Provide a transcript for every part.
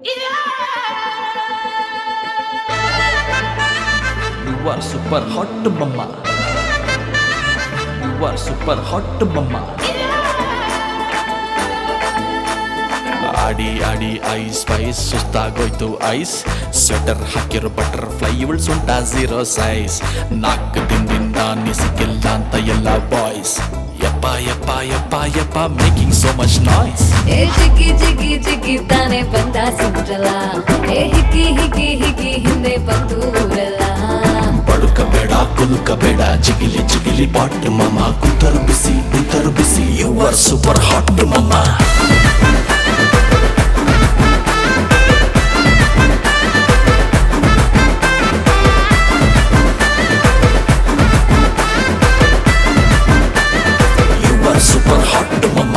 You are super hot mama. You are super hot mama. ಆಡಿ ಆಡಿ ice spice ಸುಸ್ತಾಗೋಯ್ತು ice sweater ಹಾಕಿರೋ butterfly ಇವಳು ಸೊಂಟ ಝೀರೋ ಸೈಜ್ 4 ದಿನದಿಂದ ನಿಸಿಕಿಲ್ಲ ಅಂತ ಎಲ್ಲ ಬಾಯ್ಸ್ ಯಪ್ಪ ಯಪ್ಪ ಯಪ್ಪ ಯಪ್ಪ ಮೇಕಿಂಗ್ ಸೋ ಮಚ್ ನಾಯ್ಸ್ ಏ ಜಿಗಿ ಜಿಗಿ ಜಿಗಿ ತಾನೆ ಬಂದ ಸಿಂಡ್ರಲ್ಲ ಏ ಹಿಕ್ಕಿ ಹಿಕ್ಕಿ ಹಿಕ್ಕಿ ಹಿಂದೆ ಬಂದೂರಲ್ಲ ಬಡುಕಬೇಡ ಕುಲುಕಬೇಡ ಜಿಗಿಲಿ ಜಿಗಿಲಿ ಬಾಟ್ ಮಮ್ಮ ಕುಂತರು ಬಿಸಿ U R super hot mama super hot mama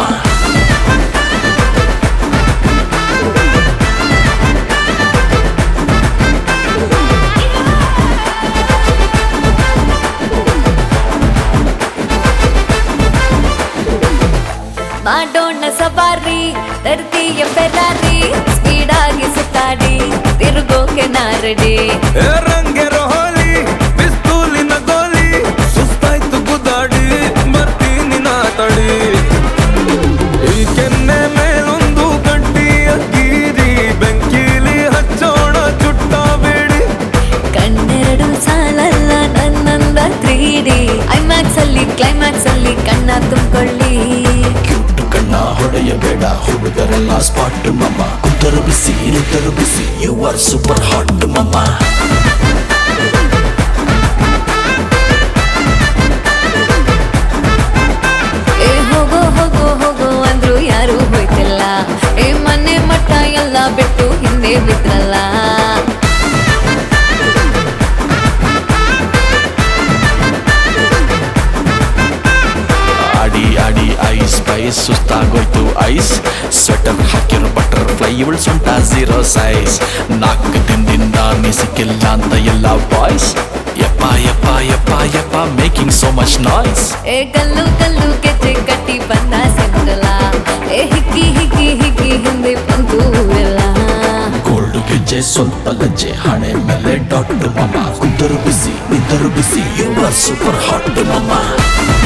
ಮಾಡೋಣ ಸವಾರಿ ತರ್ತೀಯ ಫೆರಾರಿ ಸ್ಪೀಡ್ ಆಗಿ ಸುತ್ತಾಡಿ ತಿರುಗೋಕೆ ನಾರಡಿ ರಂಗೆ ರೋಹಲಿ ಪಿಸ್ತೂಲಿನ ಗೋಲಿ ಸುಸ್ತಾಯ್ತು ಗುದ್ದಾಡಿ ಬರ್ತೀನಿ ನಾತಡಿ ಈ ಕೆನ್ನೆ ಮೇಲೊಂದು ಗಂಟಿಯ ಗೀರಿ ಬೆಂಕಿಲಿ ಹಚ್ಚೋಣ ಚುಟ್ಟ ಬೇಡಿ ಕಣ್ಣೆರಡು ಸಾಲಲ್ಲ ನನ್ನಂದ 3D ಐಮ್ಯಾಕ್ಸ್ ಅಲ್ಲಿ ಕ್ಲೈಮ್ಯಾಕ್ಸ್ ಅಲ್ಲಿ ಕಣ್ಣ ತುಂಬಿಕೊಳ್ಳಿ ಕ್ಯೂಟ್ ಕಣ್ಣ ಹೊಡೆಯಬೇಡ ಹುಡುಗರೆಲ್ಲ ಸ್ಪಾಟ್ ಮಮ್ಮ ಕುಂತರು ಬಿಸಿ U R super hot mama ಏ ಹೋಗೋ ಹೋಗೋ ಹೋಗೋ ಅಂದ್ರು ಯಾರು ಹೋಯ್ತಿಲ್ಲ ಏ ಮನೆ ಮಠ ಎಲ್ಲ ಬಿಟ್ಟು ಹಿಂದೆ ಬಿದ್ರಲ್ಲ ಆಡಿ ಆಡಿ ಐಸ್ ಸ್ಪೈಸ್ ಸುಸ್ತಾಗೋಯ್ತು ಐಸ್ ಸ್ವೆಟರ್ ಹಾಕಿರೋ ಬಟರ್ಫ್ಲೈ ಇವಳು ಸೊಂಟ ಝೀರೋ ಸೈಜ್ 4 ದಿನದಿಂದ ನಿಸಿಕಿಲ್ಲ ಅಂತ ಎಲ್ಲ ಬಾಯ್ಸ್ ಯಪ್ಪ ಯಪ್ಪ ಯಪ್ಪ ಯಪ್ಪ ಮೇಕಿಂಗ್ ಸೋ ಮಚ್ ನಾಯ್ಸ್ ಏ ಕಲ್ಲು ಕಲ್ಲು ಗೆಜ್ಜೆ ಕಟ್ಟಿ ಬಂದ ಸಿಂಡ್ರಲ್ಲ ಏ ಹಿಕ್ಕಿ ಹಿಕ್ಕಿ ಹಿಕ್ಕಿ ಹಿಂದೆ ಬಂದೂರಲ್ಲ ಗೋಲ್ಡ್ ಗೆಜ್ಜೆ ಸ್ವಲ್ಪ ಲಜ್ಜೆ ಹಣೆ ಮೇಲೆ ಡಾಟ್ ಮಮ್ಮ ಕುಂತರು ಬಿಸಿ ಯು ಆರ್ ಸೂಪರ್ ಹಾಟ್ ಮಮ್ಮ